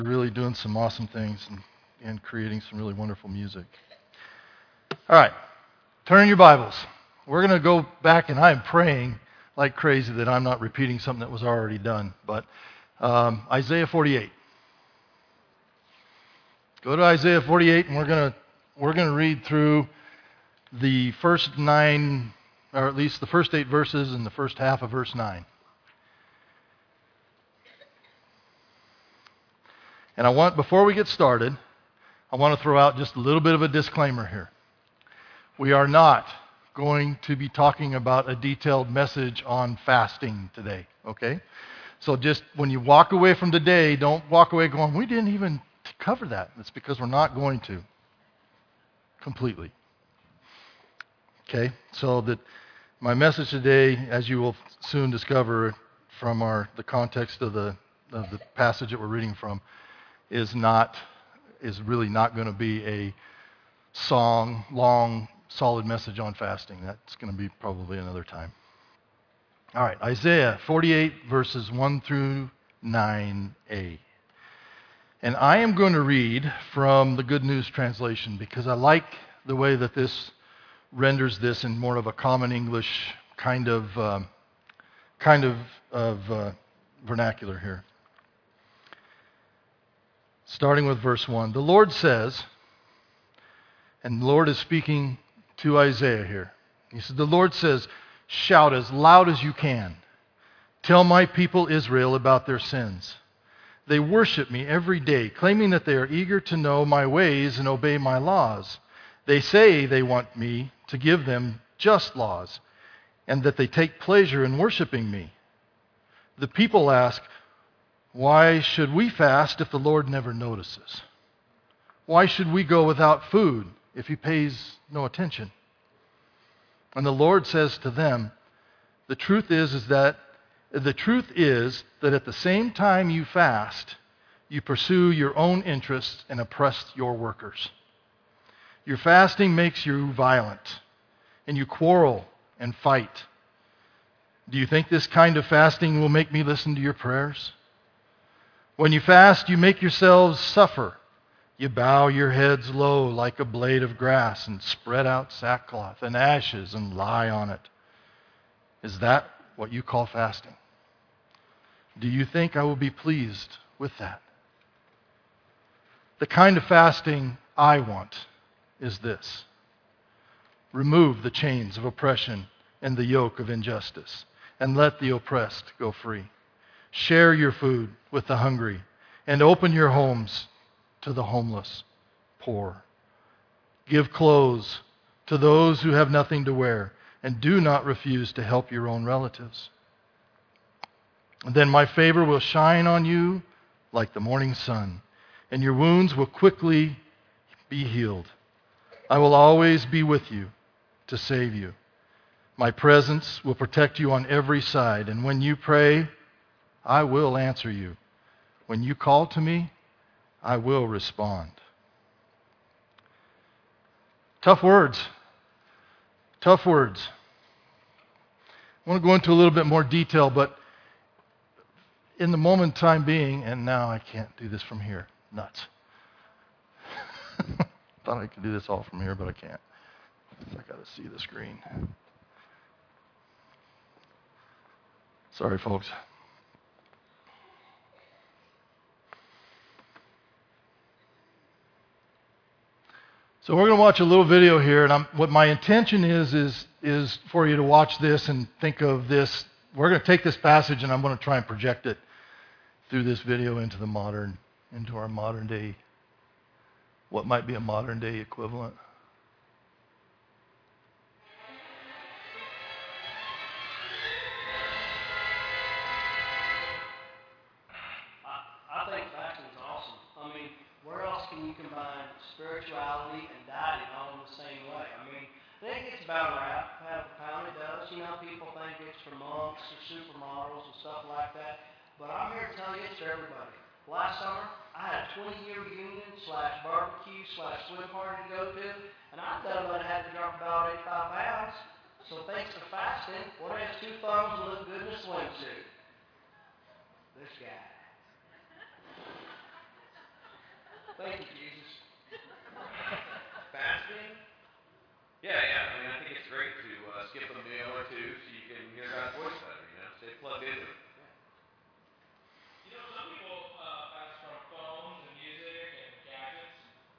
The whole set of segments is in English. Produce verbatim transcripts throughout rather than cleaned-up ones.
really doing some awesome things and, and creating some really wonderful music. All right, turn in your Bibles. We're going to go back, and I am praying like crazy that I'm not repeating something that was already done. But um, Isaiah forty-eight. Go to Isaiah forty-eight, and we're going to we're going to read through the first nine, or at least the first eight verses and the first half of verse nine. And I want, before we get started, I want to throw out just a little bit of a disclaimer here. We are not going to be talking about a detailed message on fasting today, okay? So just when you walk away from today, don't walk away going, we didn't even cover that. That's because we're not going to completely. Okay? So that my message today, as you will soon discover from our the context of the of the passage that we're reading from, is not is really not going to be a song, long, solid message on fasting. That's going to be probably another time. All right, Isaiah forty-eight, verses one through nine a. And I am going to read from the Good News Translation because I like the way that this renders this in more of a common English kind of um, kind of, of uh, vernacular here. Starting with verse one. The Lord says, and the Lord is speaking to Isaiah here. He says, the Lord says, shout as loud as you can. Tell my people Israel about their sins. They worship me every day, claiming that they are eager to know my ways and obey my laws. They say they want me to give them just laws, and that they take pleasure in worshiping me. The people ask, why should we fast if the Lord never notices? Why should we go without food if he pays no attention? And the Lord says to them, the truth is, is that the truth is that at the same time you fast, you pursue your own interests and oppress your workers. Your fasting makes you violent, and you quarrel and fight. Do you think this kind of fasting will make me listen to your prayers? When you fast, you make yourselves suffer. You bow your heads low like a blade of grass and spread out sackcloth and ashes and lie on it. Is that what you call fasting? Do you think I will be pleased with that? The kind of fasting I want is this. Remove the chains of oppression and the yoke of injustice, and let the oppressed go free. Share your food with the hungry, and open your homes to the homeless, poor. Give clothes to those who have nothing to wear, and do not refuse to help your own relatives. And then my favor will shine on you like the morning sun, and your wounds will quickly be healed. I will always be with you to save you. My presence will protect you on every side, and when you pray, I will answer you. When you call to me, I will respond. Tough words. Tough words. I want to go into a little bit more detail, but in the moment time being, and now I can't do this from here. Nuts. Thought I could do this all from here, but I can't. I got to see the screen. Sorry, folks. So we're going to watch a little video here, and I'm, what my intention is, is, is for you to watch this and think of this. We're going to take this passage, and I'm going to try and project it through this video into the modern, into our modern day, what might be a modern day equivalent. I think fasting is awesome. I mean, where else can you combine spirituality and dieting all in the same way? I mean, I think it's about rap, half a pound it does. You know, people think it's for monks or supermodels and stuff like that. But I'm here to tell you it's for everybody. Last summer, I had a twenty-year reunion slash barbecue slash swim party to go to, and I thought I had to drop about eighty-five pounds. So thanks to fasting, what has two thumbs and look good in a swimsuit? This guy. Thank you, Jesus. Fasting? Yeah, yeah. I mean, I think it's great to uh, skip a meal or two so you can hear God's voice better, you know, stay plugged into it. You know, some people uh, fast from phones and music and gadgets.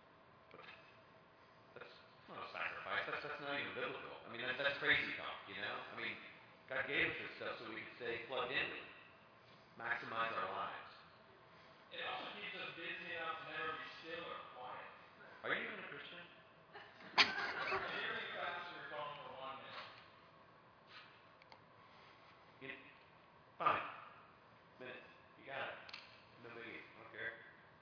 That's not a sacrifice. That's, that's not even biblical. I mean, that, that's crazy talk, you know? I mean, God gave us this stuff so we can stay plugged into it, maximize our lives. It also keeps us busy enough to never be still or quiet. Are you even a Christian? I dare you fast your phone for one minute. You, fine. Minute. You got it. No biggie. I don't care.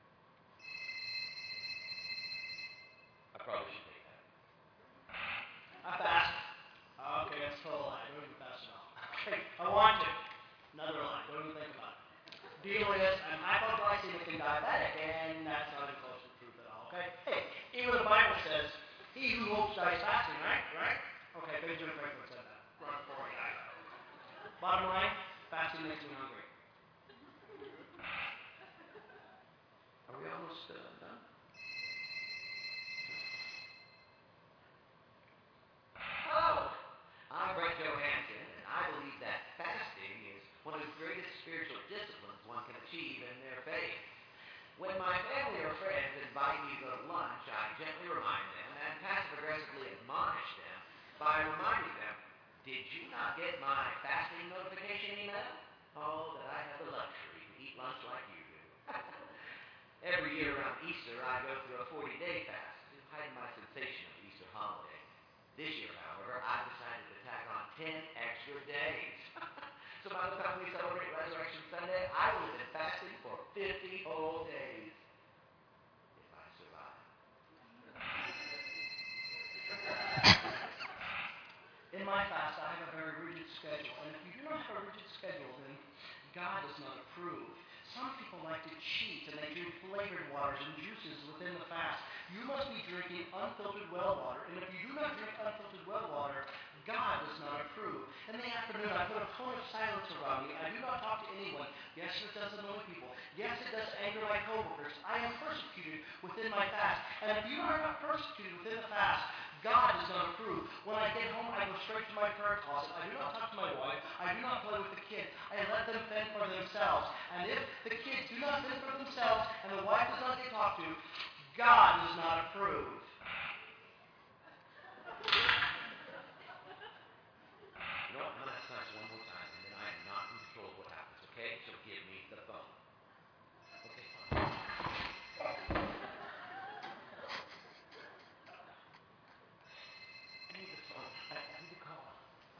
I probably should take that. I fast. Okay, that's a total lie. Don't even fast at all. Okay, I want to. Another lie. Don't even think about it. Deal is, I'm hypoglycemic and diabetic, and that's not even close to the truth at all. Okay? Hey, even the Bible says, he who hopes dies fasting, right? Right? Okay, Benjamin Franklin said that. Right before he died. Bottom line, fasting makes me hungry. Are we almost uh, done? Hello, I'm Brett Johansson, and I believe that fasting is one of the greatest spiritual disciplines one can achieve in their faith. When my family or friends invite me to go to lunch, I gently remind them and passive-aggressively admonish them by reminding them, did you not get my fasting notification email? Oh, that I have the luxury to eat lunch like you do. Every year around Easter, I go through a forty-day fast to hide my sensation of the Easter holiday. This year, however, I decided to tack on ten extra days. So by the time we celebrate Resurrection Sunday, I will have been fasting for fifty whole days. If I survive. In my fast, I have a very rigid schedule. And if you do not have a rigid schedule, then God does not approve. Some people like to cheat, and they drink flavored waters and juices within the fast. You must be drinking unfiltered well water. And if you do not drink unfiltered well water, God does not approve. In the afternoon, I put a cone of silence around me. I do not talk to anyone. Yes, it does annoy people. Yes, it does anger my coworkers. I am persecuted within my fast. And if you are not persecuted within the fast, God does not approve. When I get home, I go straight to my prayer closet. I do not talk to my wife. I do not play with the kids. I let them fend for themselves. And if the kids do not fend for themselves and the wife does not get talked to, God does not approve. You know what? I'm going to ask this one more time, and then I am not in control of what happens, okay? So give me the phone. Okay, fine. I need the phone. I, I need to call.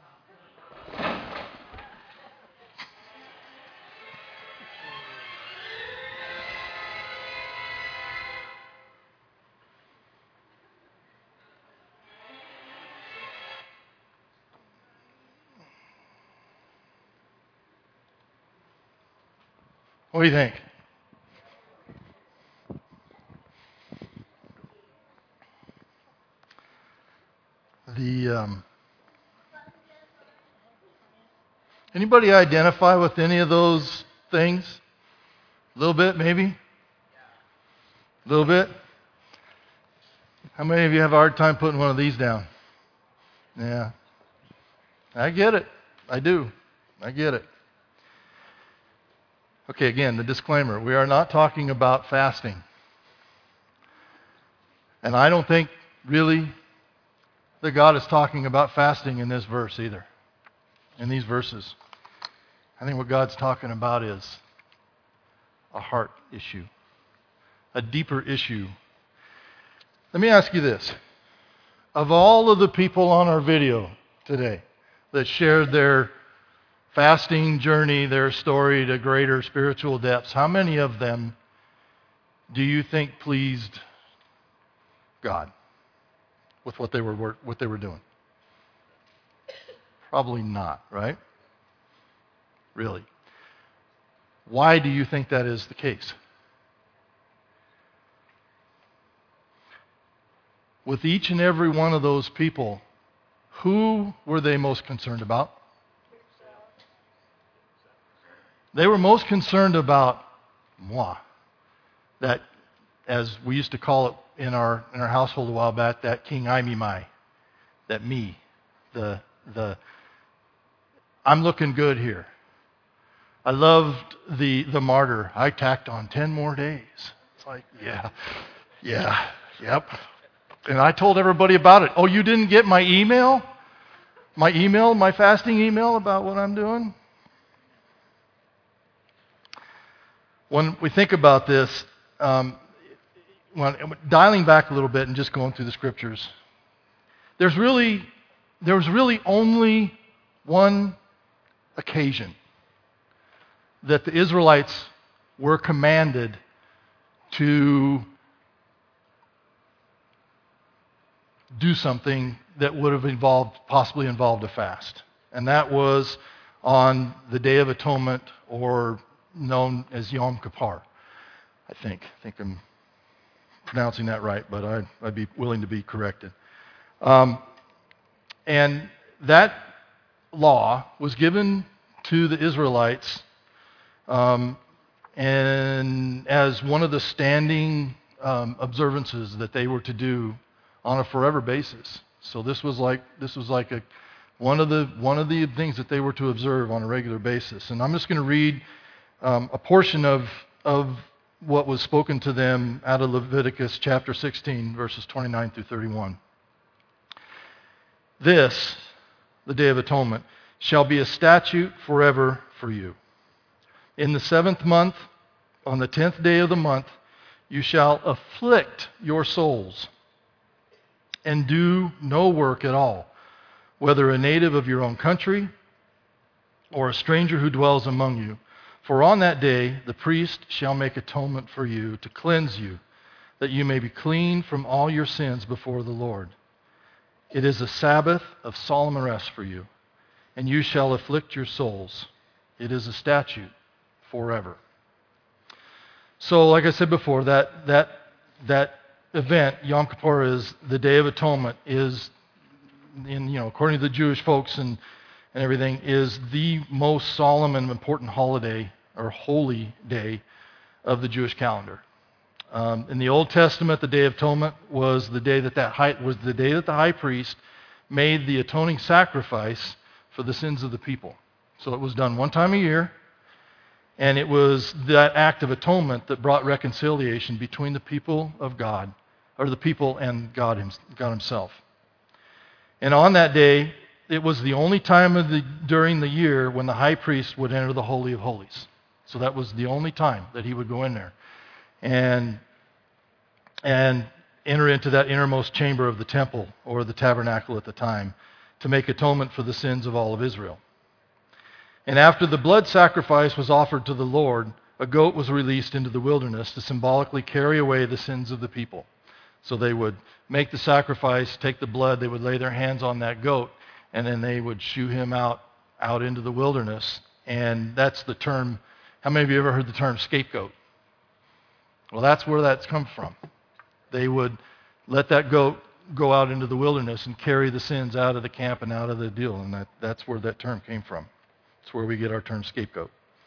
What do you think? The um, anybody identify with any of those things? A little bit, maybe? A little bit? How many of you have a hard time putting one of these down? Yeah. I get it. I do. I get it. Okay, again, the disclaimer. We are not talking about fasting. And I don't think, really, that God is talking about fasting in this verse either. In these verses. I think what God's talking about is a heart issue. A deeper issue. Let me ask you this. Of all of the people on our video today that shared their fasting journey, their story to greater spiritual depths, how many of them do you think pleased God with what they were what they were doing? Probably not, right? Really. Why do you think that is the case? With each and every one of those people, who were they most concerned about? They were most concerned about moi, that as we used to call it in our in our household a while back, that King I, me, my, that me, the the I'm looking good here. I loved the the martyr. I tacked on ten more days. It's like, yeah, yeah, yep. And I told everybody about it. Oh, you didn't get my email? My email, my fasting email about what I'm doing? When we think about this, um, when, dialing back a little bit and just going through the scriptures, there's really, there was really only one occasion that the Israelites were commanded to do something that would have involved, possibly involved a fast. And that was on the Day of Atonement, or known as Yom Kippur, I think. I think I'm pronouncing that right, but I'd, I'd be willing to be corrected. Um, and that law was given to the Israelites um, and as one of the standing um, observances that they were to do on a forever basis. So this was like this was like a one of the one of the things that they were to observe on a regular basis. And I'm just going to read um, a portion of of what was spoken to them out of Leviticus chapter sixteen, verses twenty-nine through thirty-one. This, the Day of Atonement, shall be a statute forever for you. In the seventh month, on the tenth day of the month, you shall afflict your souls and do no work at all, whether a native of your own country or a stranger who dwells among you. For on that day the priest shall make atonement for you to cleanse you, that you may be clean from all your sins before the Lord. It is a Sabbath of solemn rest for you, and you shall afflict your souls. It is a statute forever. So, like I said before, that that that event, Yom Kippur, is the Day of Atonement, is, in you know, according to the Jewish folks and and everything, is the most solemn and important holiday or holy day of the Jewish calendar. Um, in the Old Testament, the Day of Atonement was the day that that high, was the day that the high priest made the atoning sacrifice for the sins of the people. So it was done one time a year, and it was that act of atonement that brought reconciliation between the people of God, or the people and God, him, God himself. And on that day, it was the only time of the, during the year when the high priest would enter the Holy of Holies. So that was the only time that he would go in there and and enter into that innermost chamber of the temple, or the tabernacle at the time, to make atonement for the sins of all of Israel. And after the blood sacrifice was offered to the Lord, a goat was released into the wilderness to symbolically carry away the sins of the people. So they would make the sacrifice, take the blood, they would lay their hands on that goat, and then they would shoo him out, out into the wilderness. And that's the term. How many of you ever heard the term scapegoat? Well, that's where that's come from. They would let that goat go out into the wilderness and carry the sins out of the camp and out of the deal. And that, that's where that term came from. It's where we get our term scapegoat.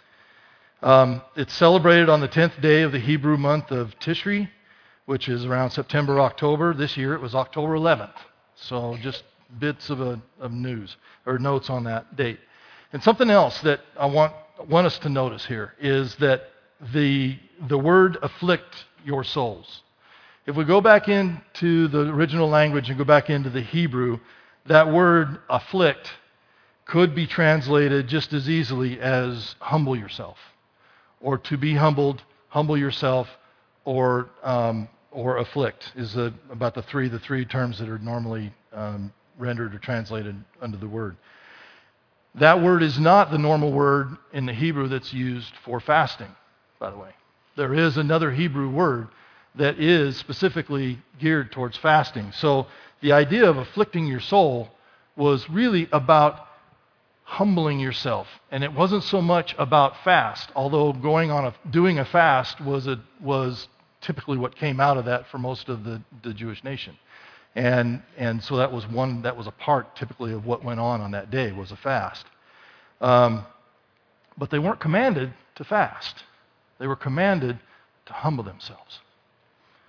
Um, it's celebrated on the tenth day of the Hebrew month of Tishri, which is around September, October. This year it was October eleventh. So just bits of, a, of news or notes on that date. And something else that I want want us to notice here is that the the word afflict your souls. If we go back into the original language and go back into the Hebrew, that word afflict could be translated just as easily as humble yourself, or to be humbled, humble yourself, or um, or afflict is the, about the three the three terms that are normally um, rendered or translated under the word. That word is not the normal word in the Hebrew that's used for fasting, by the way. There is another Hebrew word that is specifically geared towards fasting. So the idea of afflicting your soul was really about humbling yourself. And it wasn't so much about fast, although going on a, doing a fast was a, was typically what came out of that for most of the, the Jewish nation. And and so that was one that was a part typically of what went on on that day, was a fast. Um, but they weren't commanded to fast. They were commanded to humble themselves.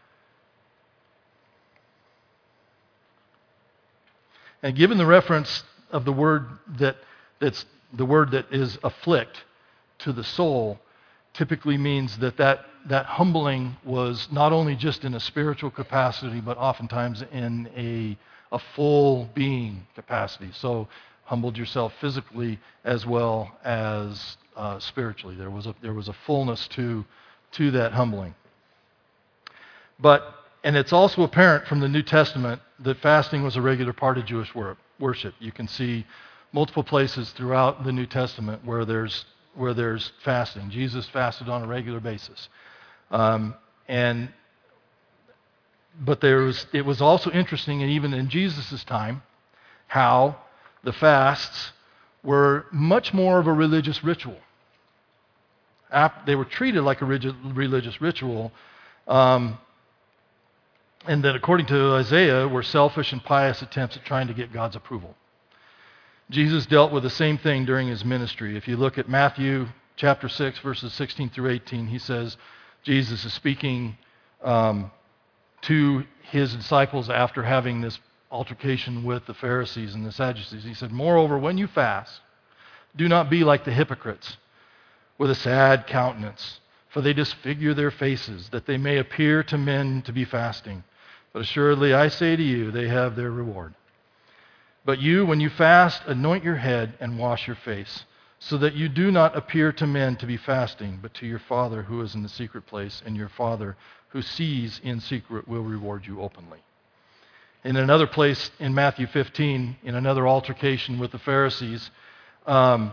And given the reference of the word that that's the word that is afflict to the soul, typically means that that, that humbling was not only just in a spiritual capacity, but oftentimes in a, a full being capacity. So humbled yourself physically as well as uh, spiritually. There was a, there was a fullness to, to that humbling. But, and it's also apparent from the New Testament that fasting was a regular part of Jewish worship. You can see multiple places throughout the New Testament where there's where there's fasting. Jesus fasted on a regular basis. Um, and but there was it was also interesting, and even in Jesus' time, how the fasts were much more of a religious ritual. They were treated like a religious ritual, um, and that according to Isaiah, were selfish and pious attempts at trying to get God's approval. Jesus dealt with the same thing during his ministry. If you look at Matthew chapter six, verses sixteen through eighteen, he says, Jesus is speaking um, to his disciples after having this altercation with the Pharisees and the Sadducees. He said, moreover, when you fast, do not be like the hypocrites with a sad countenance, for they disfigure their faces, that they may appear to men to be fasting. But assuredly I say to you, they have their reward. But you, when you fast, anoint your head and wash your face, so that you do not appear to men to be fasting, but to your Father who is in the secret place, and your Father who sees in secret will reward you openly. In another place in Matthew fifteen, in another altercation with the Pharisees, um,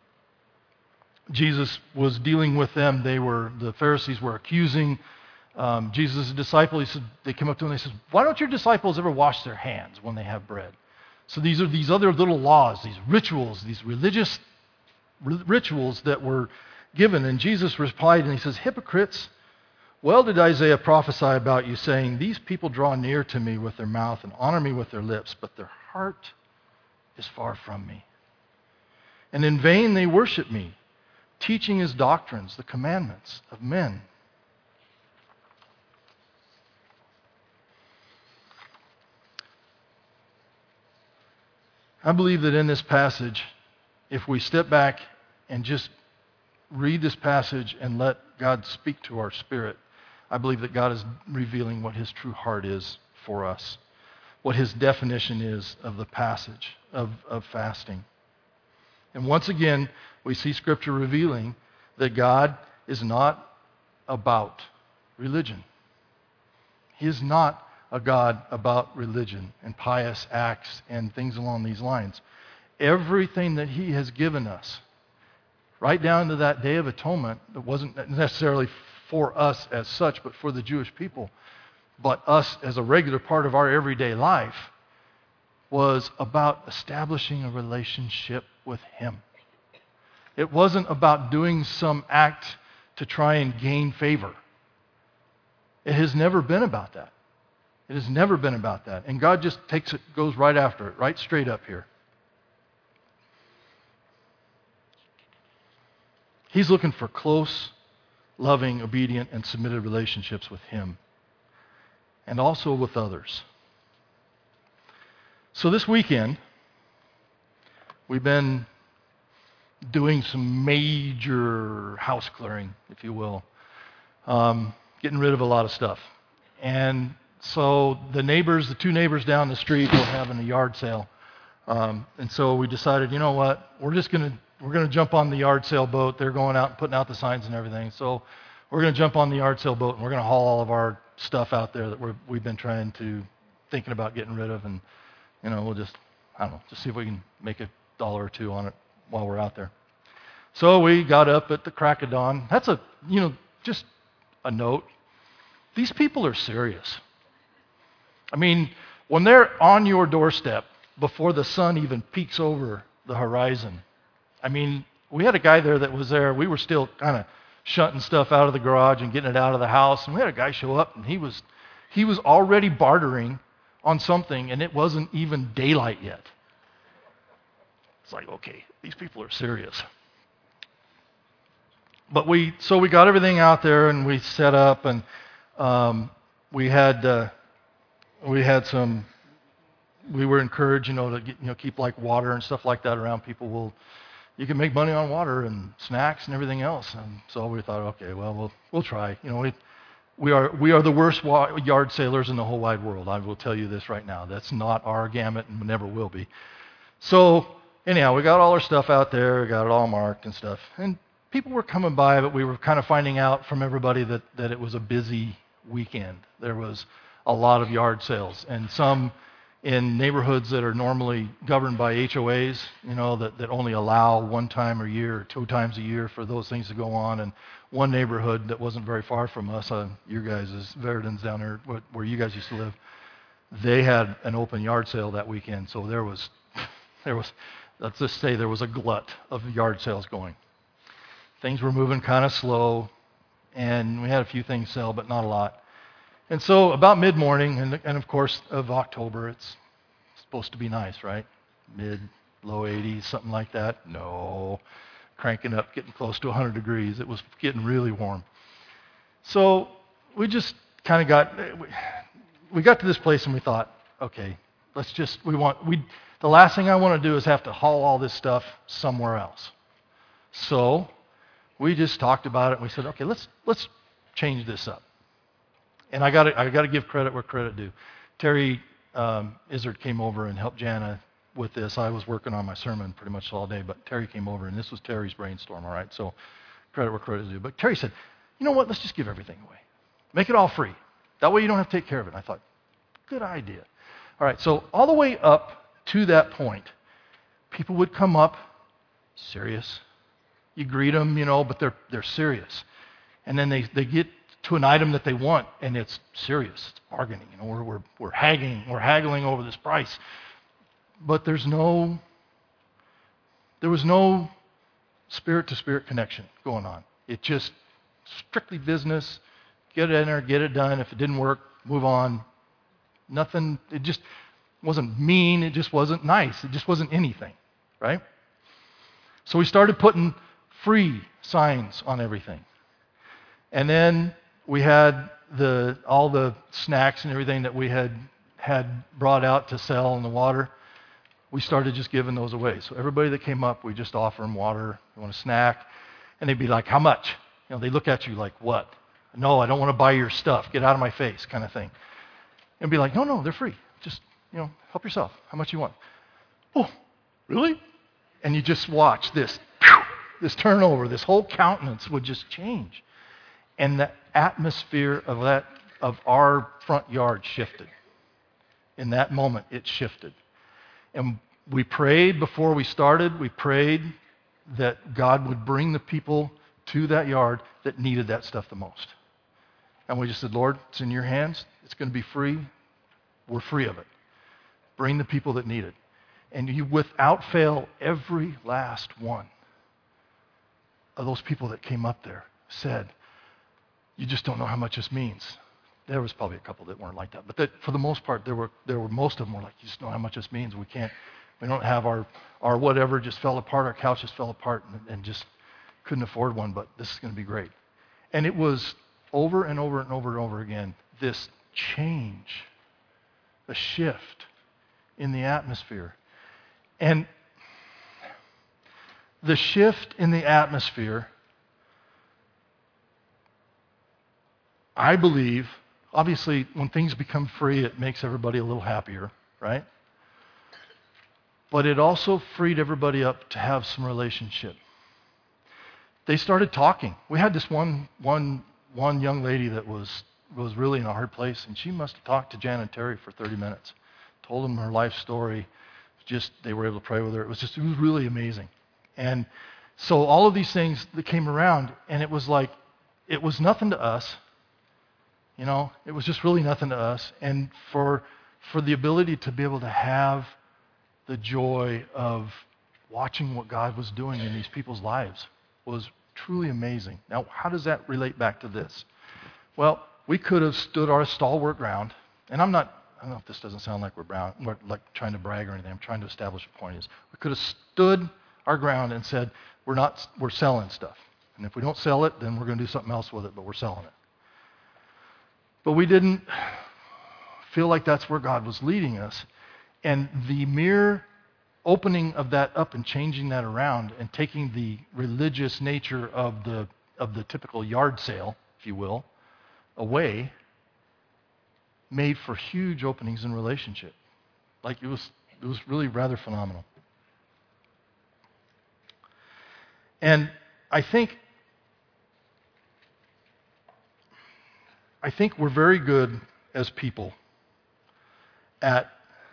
Jesus was dealing with them. They were the Pharisees were accusing um, Jesus' disciples. He said, they came up to him and they said, "Why don't your disciples ever wash their hands when they have bread?" So these are these other little laws, these rituals, these religious r- rituals that were given. And Jesus replied and he says, "Hypocrites, well did Isaiah prophesy about you, saying, these people draw near to me with their mouth and honor me with their lips, but their heart is far from me. And in vain they worship me, teaching as doctrines the commandments of men." I believe that in this passage, if we step back and just read this passage and let God speak to our spirit, I believe that God is revealing what his true heart is for us, what his definition is of the passage of, of fasting. And once again, we see Scripture revealing that God is not about religion. He is not a God about religion and pious acts and things along these lines. Everything that he has given us, right down to that Day of Atonement, that wasn't necessarily for us as such, but for the Jewish people, but us as a regular part of our everyday life, was about establishing a relationship with him. It wasn't about doing some act to try and gain favor. It has never been about that. It has never been about that. And God just takes it, goes right after it, right straight up here. He's looking for close, loving, obedient, and submitted relationships with him, and also with others. So this weekend, we've been doing some major house clearing, if you will, um, getting rid of a lot of stuff. And so the neighbors, the two neighbors down the street were having a yard sale. Um, and so we decided, you know what, we're just going to we're going to jump on the yard sale boat. They're going out and putting out the signs and everything. So we're going to jump on the yard sale boat and we're going to haul all of our stuff out there that we're, we've been trying to, thinking about getting rid of. And, you know, we'll just, I don't know, just see if we can make a dollar or two on it while we're out there. So we got up at the crack of dawn. That's a, you know, just a note. These people are serious. I mean, when they're on your doorstep before the sun even peeks over the horizon, I mean, we had a guy there that was there. We were still kind of shunting stuff out of the garage and getting it out of the house. And we had a guy show up, and he was he was already bartering on something, and it wasn't even daylight yet. It's like, okay, these people are serious. But we so we got everything out there, and we set up, and um, we had uh, we had some we were encouraged, you know, to get, you know, keep like water and stuff like that around people. Well, you can make money on water and snacks and everything else. And so we thought, okay, well, we'll we'll try. You know, we we are we are the worst wa- yard sailors in the whole wide world. I will tell you this right now. That's not our gamut and never will be. So anyhow, we got all our stuff out there, we got it all marked and stuff. And people were coming by, but we were kind of finding out from everybody that, that it was a busy weekend. There was a lot of yard sales, and some in neighborhoods that are normally governed by H O As, you know, that, that only allow one time a year or two times a year for those things to go on. And one neighborhood that wasn't very far from us, uh, your guys' Verdens down there, where you guys used to live, they had an open yard sale that weekend. So there was, there was, let's just say there was a glut of yard sales going. Things were moving kind of slow, and we had a few things sell, but not a lot. And so about mid-morning, and, and of course of October, it's supposed to be nice, right? Mid, low eighties, something like that. No, cranking up, getting close to one hundred degrees. It was getting really warm. So we just kind of got, we, we got to this place and we thought, okay, let's just, we want, we, the last thing I want to do is have to haul all this stuff somewhere else. So we just talked about it and we said, okay, let's let's change this up. And I got I got to give credit where credit due. Terry um, Izzard came over and helped Jana with this. I was working on my sermon pretty much all day, but Terry came over, and this was Terry's brainstorm, all right? So credit where credit is due. But Terry said, you know what, let's just give everything away. Make it all free. That way you don't have to take care of it. And I thought, good idea. All right, so all the way up to that point, people would come up, serious. You greet them, you know, but they're they're serious. And then they, they get to an item that they want, and it's serious. It's bargaining. You know, we're we're we're haggling, we're haggling over this price. But there's no there was no spirit to spirit connection going on. It just strictly business. Get it in there, get it done. If it didn't work, move on. Nothing. It just wasn't mean. It just wasn't nice. It just wasn't anything, right? So we started putting free signs on everything. And then we had the all the snacks and everything that we had had brought out to sell in the water. We started just giving those away. So everybody that came up, we just offer them water. You want a snack? And they'd be like, how much? You know, they look at you like, what? No, I don't want to buy your stuff. Get out of my face, kind of thing. And be like, no, no, they're free. Just, you know, help yourself. How much you want? Oh, really? And you just watch this, this turnover, this whole countenance would just change. And the atmosphere of that of our front yard shifted. In that moment, it shifted. And we prayed before we started. We prayed that God would bring the people to that yard that needed that stuff the most. And we just said, Lord, it's in your hands. It's going to be free. We're free of it. Bring the people that need it. And you, without fail, every last one of those people that came up there said, you just don't know how much this means. There was probably a couple that weren't like that, but that, for the most part, there were there were most of them were like, you just don't know how much this means. We can't, we don't have our our whatever just fell apart. Our couch just fell apart and, and just couldn't afford one. But this is going to be great. And it was over and over and over and over again this change, a shift in the atmosphere, and the shift in the atmosphere. I believe, obviously, when things become free, it makes everybody a little happier, right? But it also freed everybody up to have some relationship. They started talking. We had this one one one young lady that was was really in a hard place, and she must have talked to Jan and Terry for thirty minutes. Told them her life story. Just they were able to pray with her. It was just it was really amazing. And so all of these things that came around, and it was like it was nothing to us. You know, it was just really nothing to us. And for for the ability to be able to have the joy of watching what God was doing in these people's lives was truly amazing. Now, how does that relate back to this? Well, we could have stood our stalwart ground, and I'm not, I don't know if this doesn't sound like we're, brown, we're like trying to brag or anything. I'm trying to establish a point. Is we could have stood our ground and said, we're not, we're selling stuff. And if we don't sell it, then we're going to do something else with it, but we're selling it. But we didn't feel like that's where God was leading us. and the mere opening of that up and changing that around and taking the religious nature of the of the typical yard sale, if you will, away, made for huge openings in relationship. Like it was it was really rather phenomenal. And I think I think we're very good as people at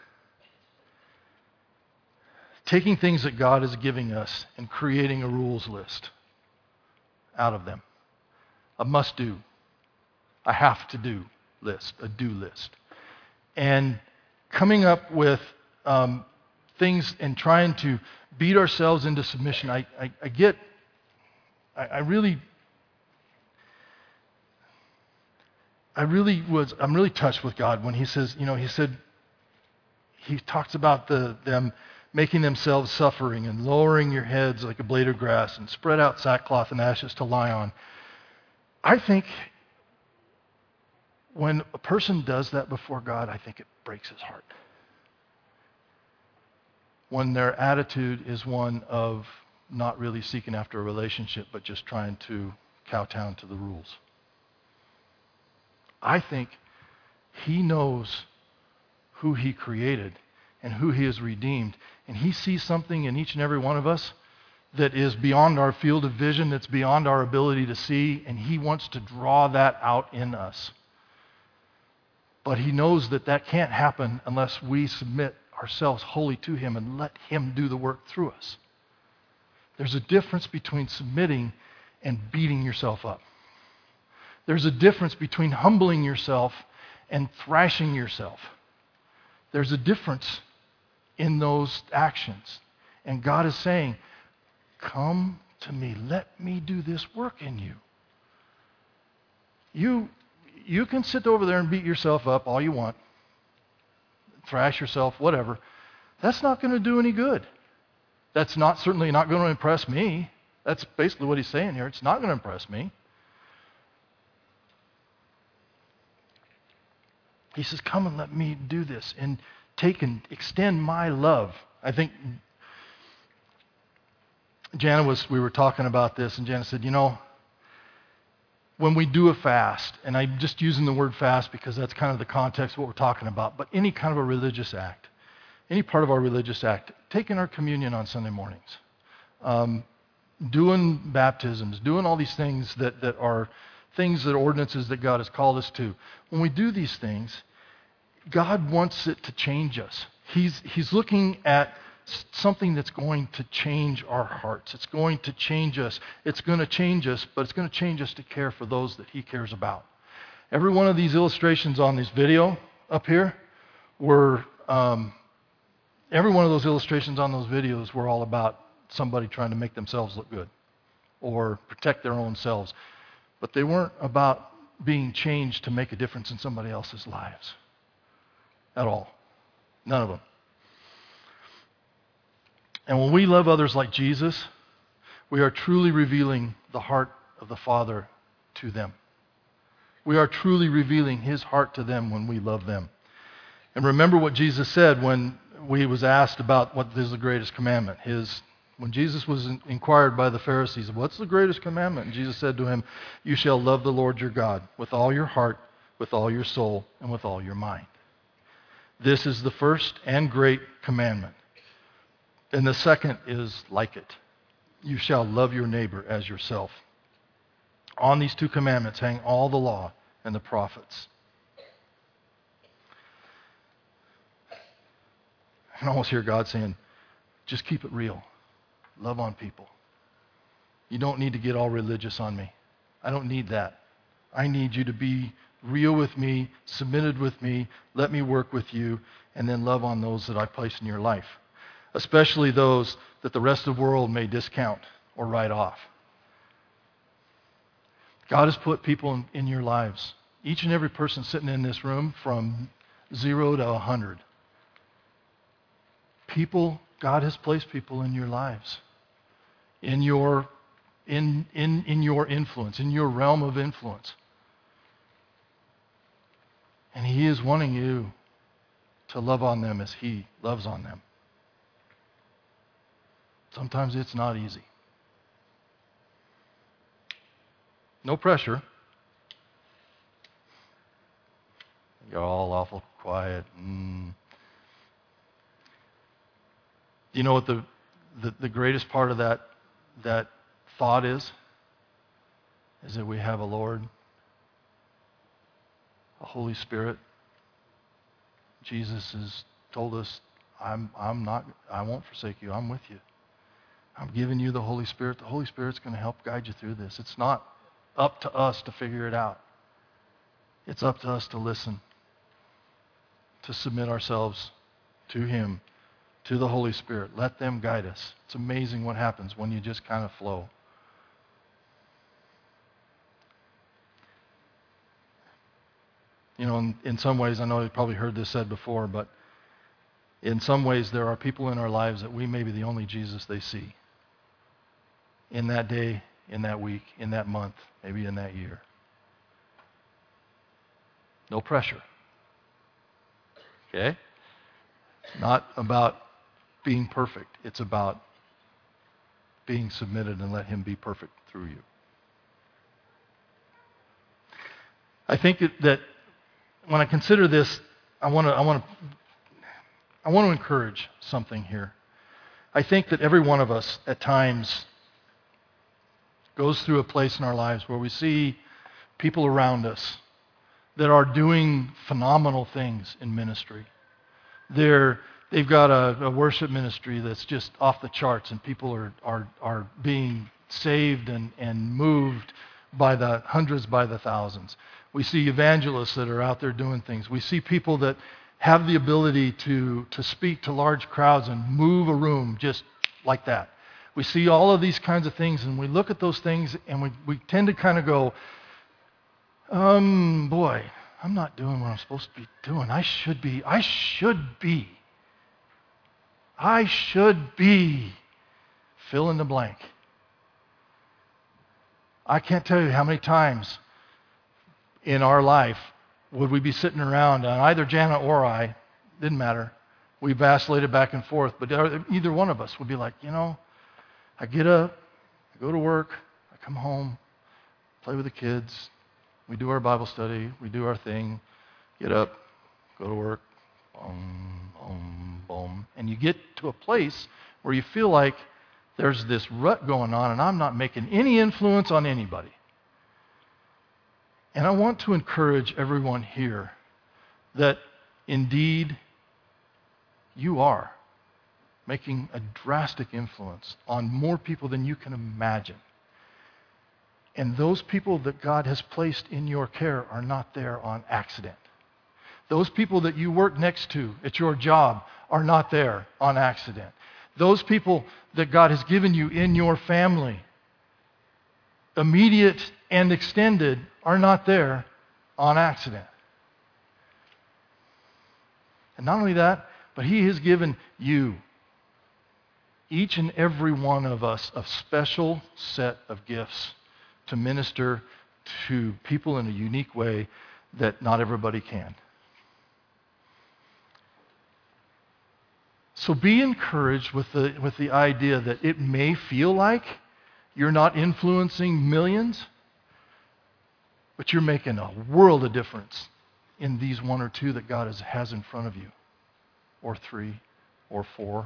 taking things that God is giving us and creating a rules list out of them. A must do, a have to do list, a do list. And coming up with um, things and trying to beat ourselves into submission. I, I, I get, I, I really, I really was, I'm really touched with God when he says, you know, he said, he talks about the them making themselves suffering and lowering your heads like a blade of grass and spread out sackcloth and ashes to lie on. I think when a person does that before God, I think it breaks his heart. When their attitude is one of not really seeking after a relationship, but just trying to kowtow to the rules. I think he knows who he created and who he has redeemed. And he sees something in each and every one of us that is beyond our field of vision, that's beyond our ability to see, and he wants to draw that out in us. But he knows that that can't happen unless we submit ourselves wholly to him and let him do the work through us. There's a difference between submitting and beating yourself up. There's a difference between humbling yourself and thrashing yourself. There's a difference in those actions. And God is saying, come to me. Let me do this work in you. You, you can sit over there and beat yourself up all you want, thrash yourself, whatever. That's not going to do any good. That's not certainly not going to impress me. That's basically what he's saying here. It's not going to impress me. He says, come and let me do this and take and extend my love. I think Jana was, we were talking about this, and Jana said, you know, when we do a fast, and I'm just using the word fast because that's kind of the context of what we're talking about, but any kind of a religious act, any part of our religious act, taking our communion on Sunday mornings, um, doing baptisms, doing all these things that, that are things that ordinances that God has called us to. When we do these things, God wants it to change us. He's, he's looking at something that's going to change our hearts. It's going to change us. It's going to change us, but it's going to change us to care for those that he cares about. Every one of these illustrations on this video up here were, um, every one of those illustrations on those videos were all about somebody trying to make themselves look good or protect their own selves. But they weren't about being changed to make a difference in somebody else's lives at all. None of them. And when we love others like Jesus, we are truly revealing the heart of the Father to them. We are truly revealing his heart to them when we love them. And remember what Jesus said when he was asked about what is the greatest commandment. His When Jesus was inquired by the Pharisees, what's the greatest commandment? And Jesus said to him, you shall love the Lord your God with all your heart, with all your soul, and with all your mind. This is the first and great commandment. And the second is like it. You shall love your neighbor as yourself. On these two commandments hang all the law and the prophets. I can almost hear God saying, just keep it real. Love on people. You don't need to get all religious on me. I don't need that. I need you to be real with me, submitted with me, let me work with you, and then love on those that I place in your life, especially those that the rest of the world may discount or write off. God has put people in, in your lives, each and every person sitting in this room, from zero to a hundred. People, God has placed people in your lives, in your, in, in, in your influence, in your realm of influence. And he is wanting you to love on them as He loves on them. Sometimes it's not easy. No pressure. You're all awful quiet. Mm. You know what the, the, the greatest part of that, that thought is? Is that we have a Lord, a Holy Spirit. Jesus has told us, I'm, I'm not, I won't forsake you. I'm with you. I'm giving you the Holy Spirit. The Holy Spirit's going to help guide you through this. It's not up to us to figure it out. It's up to us to listen, to submit ourselves to Him, to the Holy Spirit. Let them guide us. It's amazing what happens when you just kind of flow. You know, in, in some ways, I know you've probably heard this said before, but in some ways there are people in our lives that we may be the only Jesus they see. In that day, in that week, in that month, maybe in that year. No pressure. Okay? It's not about being perfect. It's about being submitted and let Him be perfect through you. I think that, that when I consider this, I want to I want to I want to encourage something here. I think that every one of us at times goes through a place in our lives where we see people around us that are doing phenomenal things in ministry. They're, they've got a, a worship ministry that's just off the charts, and people are, are, are being saved and, and moved by the hundreds, by the thousands. We see evangelists that are out there doing things. We see people that have the ability to, to speak to large crowds and move a room just like that. We see all of these kinds of things, and we look at those things, and we, we tend to kind of go, um, boy, I'm not doing what I'm supposed to be doing. I should be. I should be. I should be. Fill in the blank. I can't tell you how many times in our life would we be sitting around, and either Jana or I, didn't matter, we vacillated back and forth, but either one of us would be like, you know, I get up, I go to work, I come home, play with the kids, we do our Bible study, we do our thing, get up, go to work, boom, boom, boom. And you get to a place where you feel like there's this rut going on and I'm not making any influence on anybody. And I want to encourage everyone here that indeed you are making a drastic influence on more people than you can imagine. And those people that God has placed in your care are not there on accident. Those people that you work next to at your job are not there on accident. Those people that God has given you in your family, immediate and extended, are not there on accident. And not only that, but He has given you, each and every one of us, a special set of gifts to minister to people in a unique way that not everybody can. So be encouraged with the, with the idea that it may feel like you're not influencing millions, but you're making a world of difference in these one or two that God has, has in front of you, or three, or four.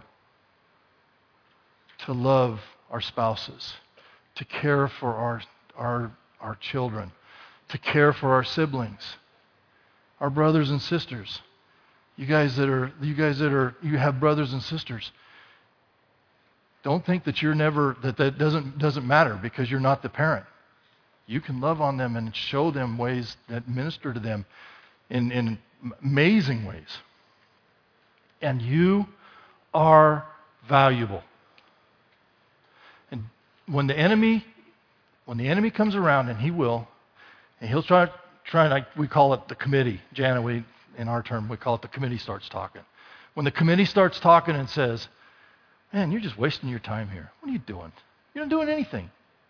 To love our spouses, to care for our, our, our children, to care for our siblings, our brothers and sisters. You guys that are, you guys that are, you have brothers and sisters. Don't think that you're never, that that doesn't, doesn't matter because you're not the parent. You can love on them and show them ways that minister to them in, in amazing ways. And you are valuable. And when the enemy, when the enemy comes around, and he will, and he'll try, try like we call it the committee. Jana, we, in our term, we call it the committee starts talking. When the committee starts talking and says, man, you're just wasting your time here. What are you doing? You're not doing anything.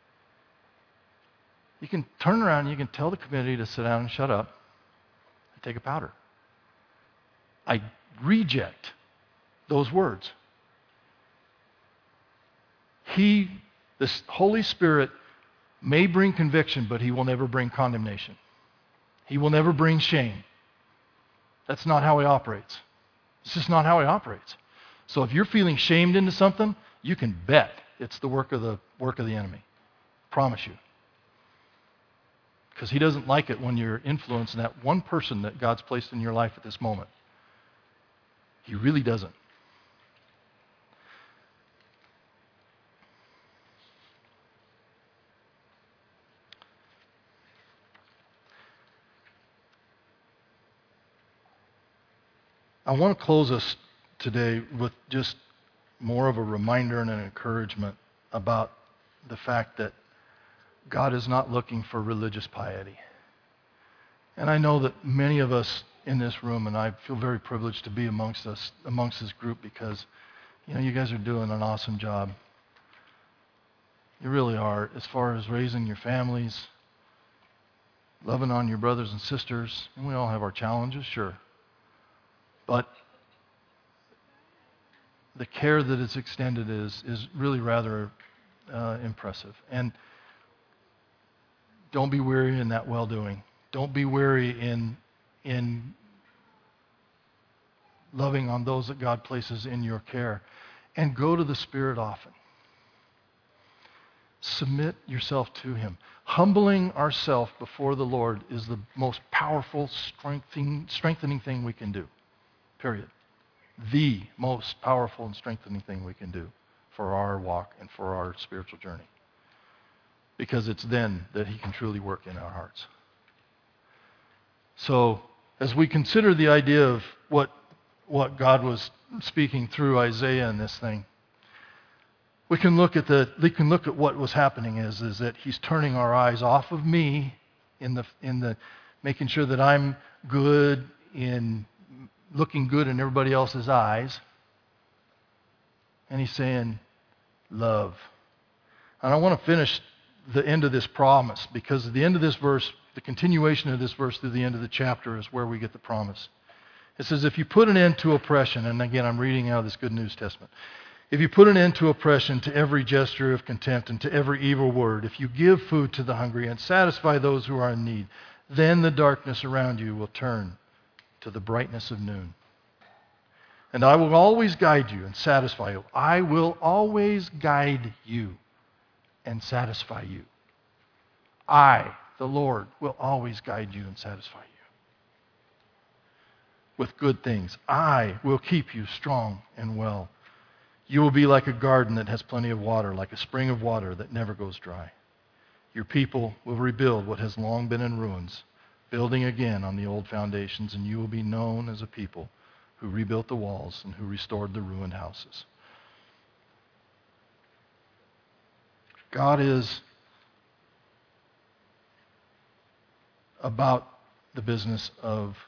You can turn around and you can tell the committee to sit down and shut up and take a powder. I reject those words. He, the Holy Spirit, may bring conviction, but He will never bring condemnation. He will never bring shame. That's not how He operates. It's just not how He operates. So if you're feeling shamed into something, you can bet it's the work of the work of the enemy. Promise you. Because He doesn't like it when you're influencing that one person that God's placed in your life at this moment. He really doesn't. I want to close us today with just more of a reminder and an encouragement about the fact that God is not looking for religious piety. And I know that many of us in this room, and I feel very privileged to be amongst us, amongst this group, because, you know, you guys are doing an awesome job. You really are, as far as raising your families, loving on your brothers and sisters. And we all have our challenges, sure. But the care that is extended is, is really rather uh, impressive. And don't be weary in that well-doing. Don't be weary in, in loving on those that God places in your care. And go to the Spirit often. Submit yourself to Him. Humbling ourselves before the Lord is the most powerful, strengthening, strengthening thing we can do. Period. The most powerful and strengthening thing we can do for our walk and for our spiritual journey. Because it's then that He can truly work in our hearts. So, as we consider the idea of what, what God was speaking through Isaiah in this thing, we can look at the we can look at what was happening is, is that He's turning our eyes off of me in the in the making sure that I'm good in looking good in everybody else's eyes. And He's saying, love. And I want to finish the end of this promise, because at the end of this verse, the continuation of this verse through the end of the chapter is where we get the promise. It says, if you put an end to oppression, and again, I'm reading out of this Good News Testament. If you put an end to oppression, to every gesture of contempt, and to every evil word, if you give food to the hungry and satisfy those who are in need, then the darkness around you will turn to the brightness of noon. And I will always guide you and satisfy you. I will always guide you and satisfy you. I, the Lord, will always guide you and satisfy you with good things. I will keep you strong and well. You will be like a garden that has plenty of water, like a spring of water that never goes dry. Your people will rebuild what has long been in ruins, building again on the old foundations, and you will be known as a people who rebuilt the walls and who restored the ruined houses. God is about the business of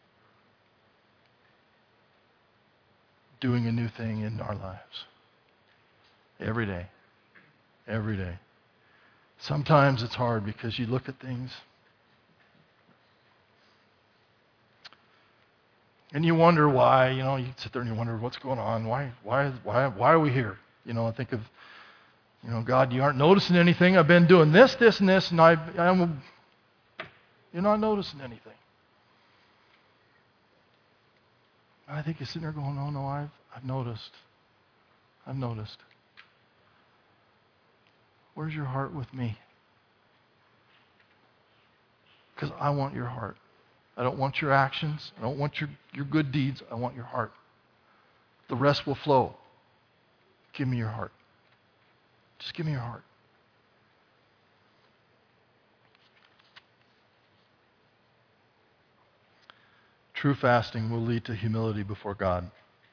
doing a new thing in our lives. Every day. Every day. Sometimes it's hard because you look at things and you wonder why, you know, you sit there and you wonder what's going on. Why why why why are we here? You know, I think of, you know, God, you aren't noticing anything. I've been doing this, this, and this, and I I'm you're not noticing anything. I think you're sitting there going, oh no, I've I've noticed. I've noticed. Where's your heart with me? Because I want your heart. I don't want your actions. I don't want your, your good deeds. I want your heart. The rest will flow. Give me your heart. Just give me your heart. True fasting will lead to humility before God.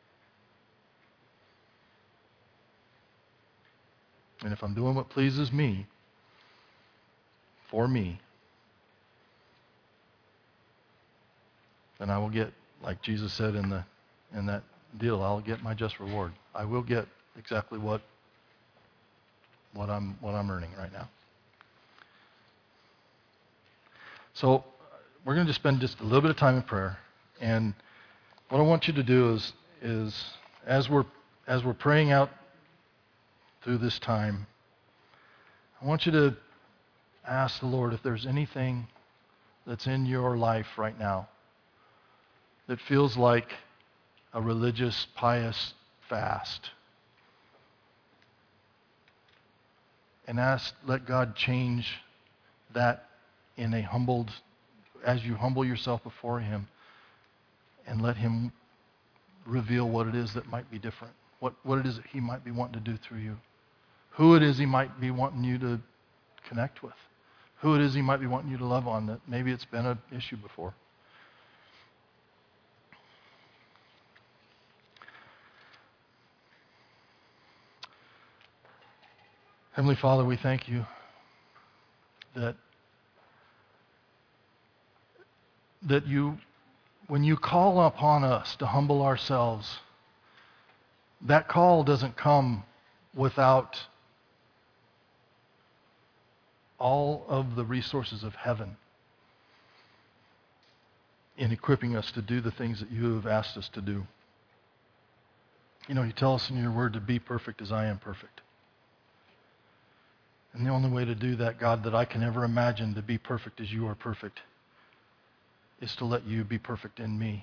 And if I'm doing what pleases me, for me, then I will get, like Jesus said in the in that deal, I'll get my just reward. I will get exactly what what I'm what I'm earning right now. So we're going to just spend just a little bit of time in prayer, and what I want you to do is, is as we're as we're praying out through this time, I want you to ask the Lord if there's anything that's in your life right now that feels like a religious, pious fast. And ask, let God change that in a humbled, as you humble yourself before Him, and let Him reveal what it is that might be different, what, what it is that He might be wanting to do through you, who it is He might be wanting you to connect with, who it is He might be wanting you to love on that maybe it's been an issue before. Heavenly Father, we thank you that that you, when you call upon us to humble ourselves, that call doesn't come without all of the resources of heaven in equipping us to do the things that you have asked us to do. You know, you tell us in your word to be perfect as I am perfect. And the only way to do that, God, that I can ever imagine to be perfect as you are perfect is to let you be perfect in me.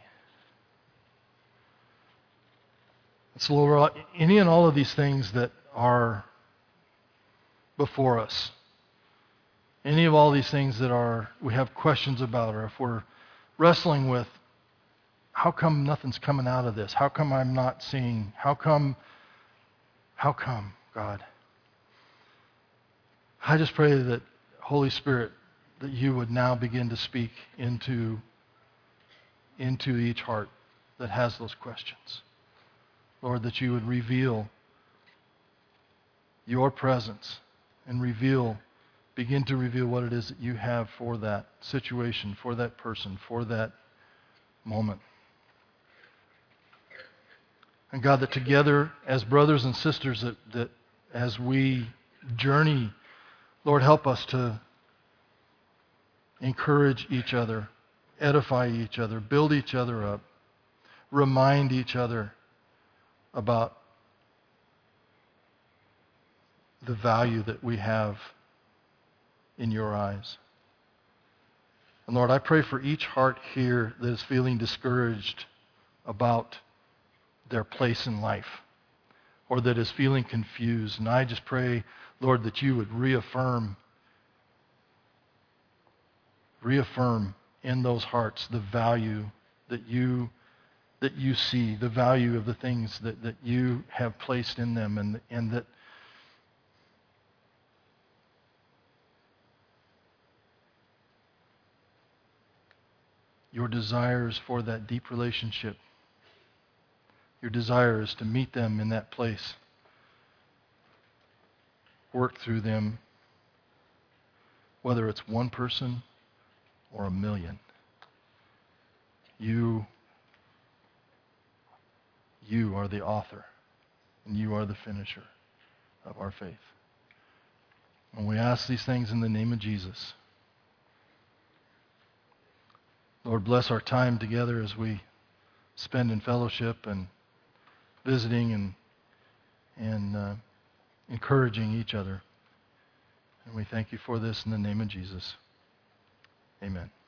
So, Lord, any and all of these things that are before us, any of all these things that are we have questions about, or if we're wrestling with, how come nothing's coming out of this? How come I'm not seeing? How come, how come, God? I just pray that, Holy Spirit, that you would now begin to speak into, into each heart that has those questions. Lord, that you would reveal your presence and reveal, begin to reveal what it is that you have for that situation, for that person, for that moment. And God, that together as brothers and sisters, that, that as we journey, Lord, help us to encourage each other, edify each other, build each other up, remind each other about the value that we have in your eyes. And Lord, I pray for each heart here that is feeling discouraged about their place in life, or that is feeling confused. And I just pray, Lord, that you would reaffirm, reaffirm in those hearts the value that you that you see, the value of the things that, that you have placed in them, and, and that your desires for that deep relationship, your desire is to meet them in that place, work through them, whether it's one person or a million. You, you are the author, and you are the finisher of our faith. And we ask these things in the name of Jesus. Lord, bless our time together as we spend in fellowship and visiting and and uh, encouraging each other. And we thank you for this in the name of Jesus. Amen.